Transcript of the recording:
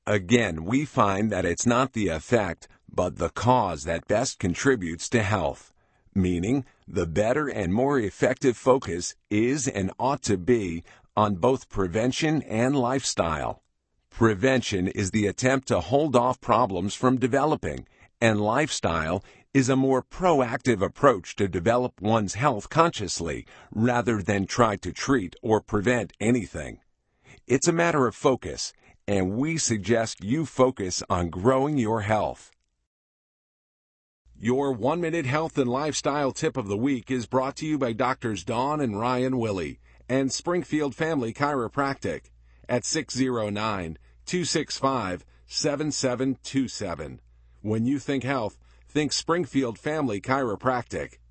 Again, we find that it's not the effect, but the cause that best contributes to health. Meaning, the better and more effective focus is and ought to be on both prevention and lifestyle. Prevention is the attempt to hold off problems from developing, and lifestyle is a more proactive approach to develop one's health consciously rather than try to treat or prevent anything. It's a matter of focus, and we suggest you focus on growing your health. Your 1-minute health and lifestyle tip of the week is brought to you by Doctors Dawn and Ryan Willey and Springfield Family Chiropractic at 609-265-7727. When you think health, think Springfield Family Chiropractic.